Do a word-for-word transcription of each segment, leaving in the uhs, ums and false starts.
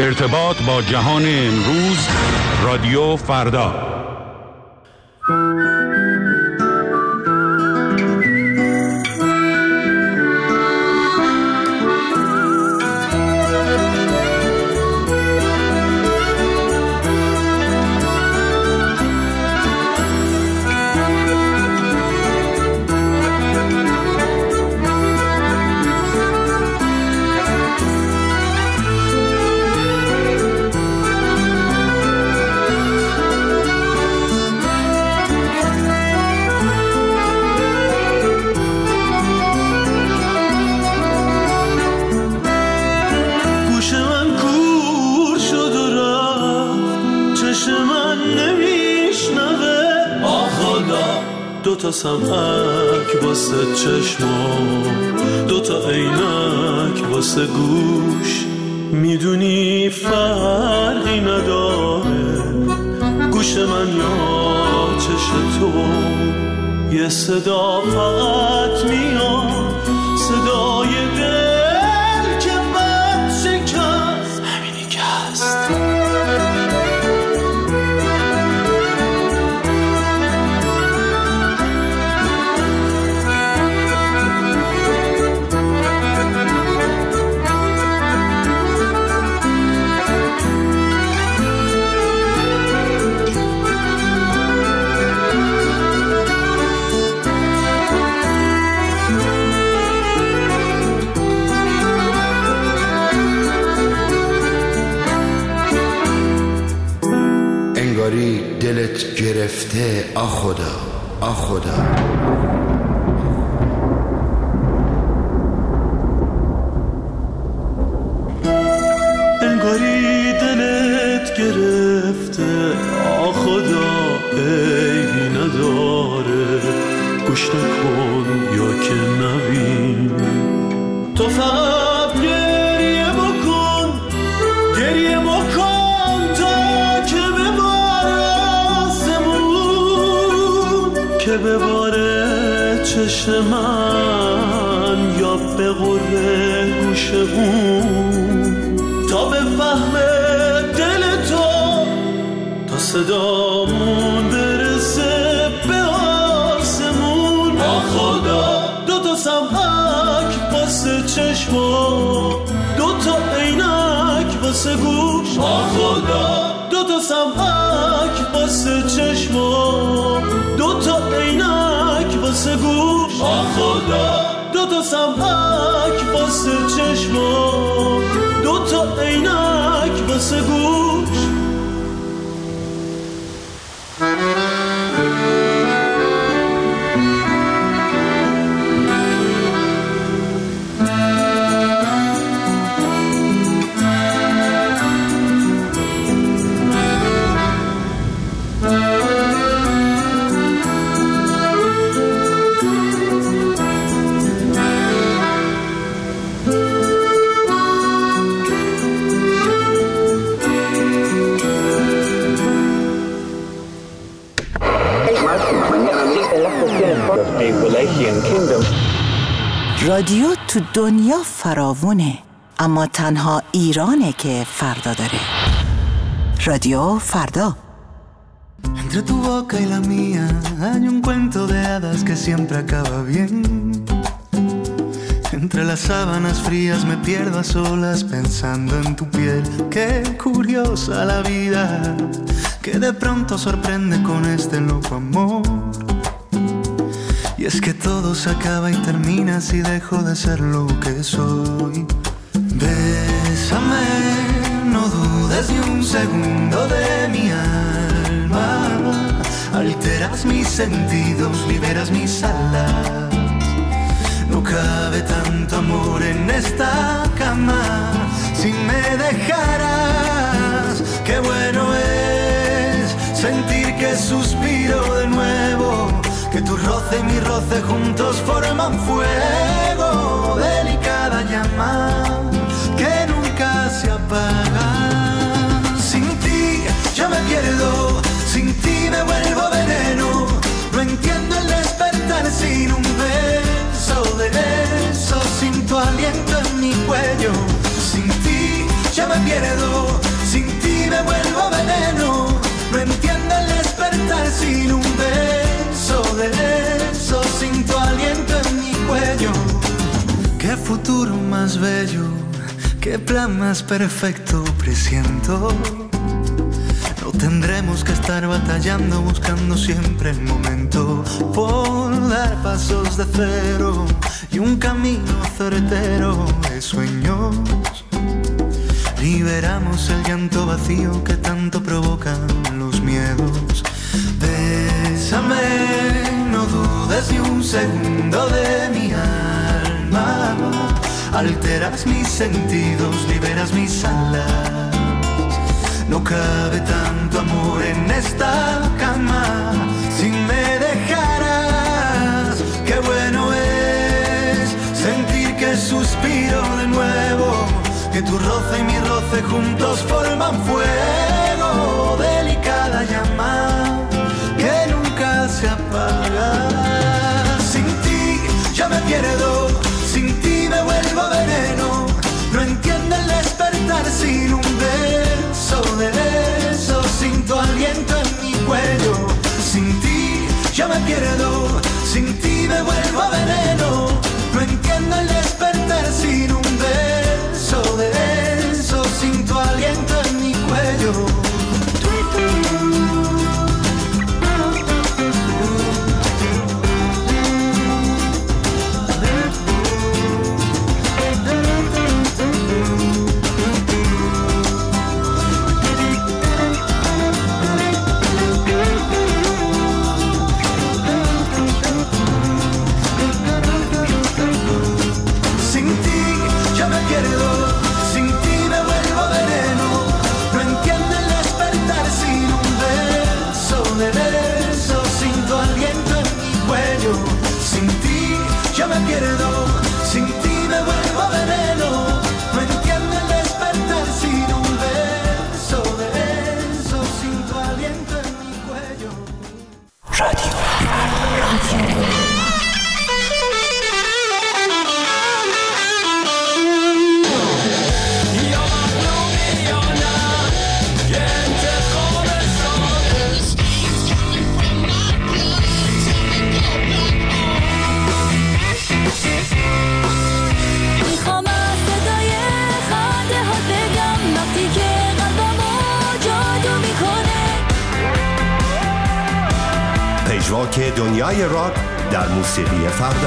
ارتباط با جهان امروز، رادیو فردا. دوتا سمعک واسه چشمام، دوتا عینک واسه گوش، میدونی فرقی نداره گوش من یا چش تو. یه صدا فقط میاد، صدای دل که بد شکست، همینی که هست. دلت گرفته آ خدا، آ خدا. انگاری دلت گرفته آ خدا، عیبی نداره گوش نکن یا که نبین. تو فقط گریه بکن، گریه بکن که بباره چشم من یا به غره گوش اون، تا به فهم دل تو، تا صدامون برسه به آسمون. آ خدا دوتا سمعک واسه چشم، دوتا عینک واسه گوش. آ خدا دوتا سمعک واسه چشم، دوتا عینک واسه گوش. آ خدا دوتا سمعک واسه چشم، دوتا عینک واسه گوش. رادیو تو دنیا فراوونه، اما تنها ایرانه که فردا داره. رادیو فردا. Entre tu boca y la mía hay un cuento de hadas que siempre acaba bien. Entre las sábanas frías me pierdo a solas pensando en tu piel. Qué curiosa la vida, que de pronto sorprende con este loco amor. Y es que todo se acaba y termina si dejo de ser lo que soy. Bésame, no dudes ni un segundo de mi alma. Alteras mis sentidos, liberas mis alas. No cabe tanto amor en esta cama si me dejaras. Qué bueno es sentir que suspiro de nuevo, que tu roce y mi roce juntos forman fuego. Delicada llama que nunca se apaga. Sin ti yo me pierdo, sin ti me vuelvo veneno. No entiendo el despertar sin un beso de beso, sin tu aliento en mi cuello. Sin ti yo ya me pierdo, sin ti me vuelvo veneno. No entiendo el despertar sin un beso de eso, sin tu aliento en mi cuello. Qué futuro más bello, qué plan más perfecto presiento. No tendremos que estar batallando, buscando siempre el momento por dar pasos de cero y un camino certero de sueños. Liberamos el llanto vacío que tanto provocan los miedos. Bésame, no dudes ni un segundo de mi alma. Alteras mis sentidos, liberas mis alas. No cabe tanto amor en esta cama si me dejaras. Qué bueno es sentir que suspiro de nuevo, que tu roce y mi roce juntos forman fuego. Delicada llama que nunca se apaga. Sin ti ya me pierdo, sin ti me vuelvo veneno. No entiendo el despertar sin un beso de eso, sin tu aliento en mi cuello. Sin ti ya me pierdo, sin ti me vuelvo veneno. No entiendo el despertar sin un beso de eso, sin tu aliento en mi cuello. پژواک دنیای راک در موسیقی فردا.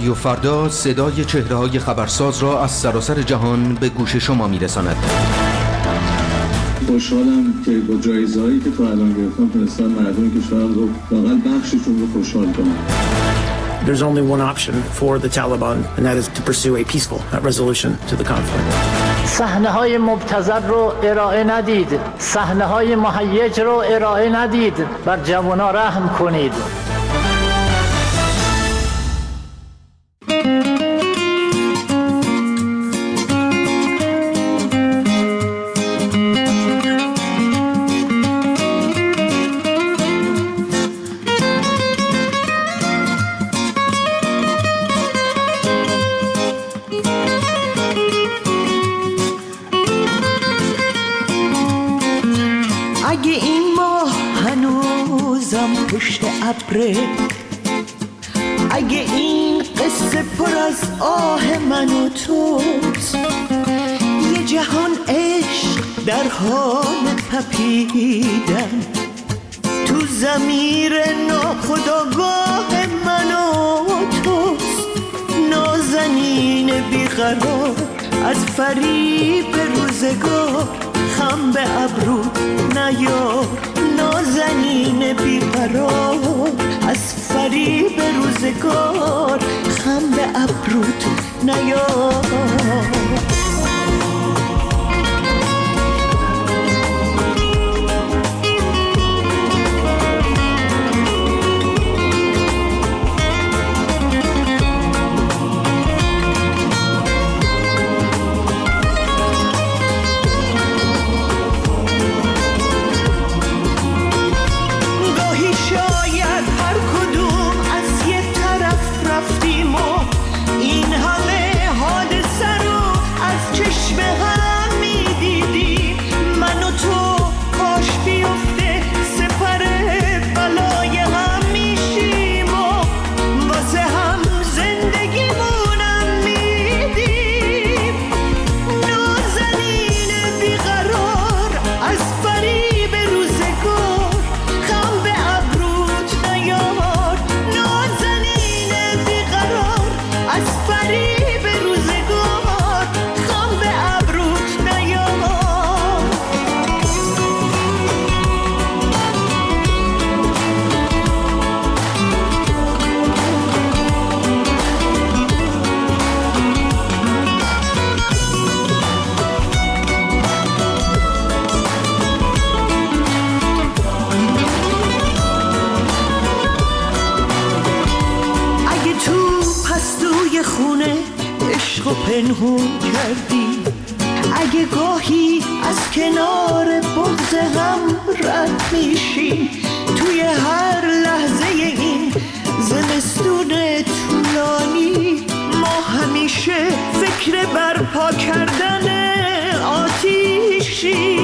رادیو فردا صدای چهره‌های خبرساز را از سراسر جهان به گوش شما می‌رساند. خوشحالم که با جایزه‌هایی که تا الان گرفتم تونستم مردم کشورم رو واقعا بخششون رو خوشحال کنم. There's only one option for the Taliban, and that is to pursue a peaceful resolution to the conflict. صحنه‌های مبتذل رو ارائه ندید، صحنه‌های مهیج رو ارائه ندید، بر جوان‌ها رحم کنید. اگه این ماه هنوزم پشت ابره، اگه این قصه پر از آه من و توست، یه جهان عشق در حال تپیدن تو ضمیر ناخودآگاه من و توست. نازنین بیقرار از فریب روزگار، خم به ابرو نیار. نازنین بیقرار از فریب روزگار، خم به ابروت نیار. خونه عشق و پنهون کردی، اگه گاهی از کنار بغض هم رد میشی، توی هر لحظه این زمستون طولانی ما همیشه فکر برپا کردن آتیشی.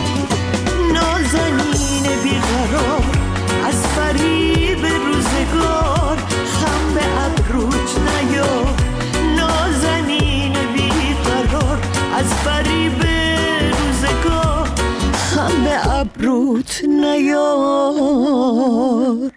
نازنین بیقرار از فریب روزگار، خم به ابروت نیار. نازنین بیقرار از فریب روزگار، خم به ابروت نیار.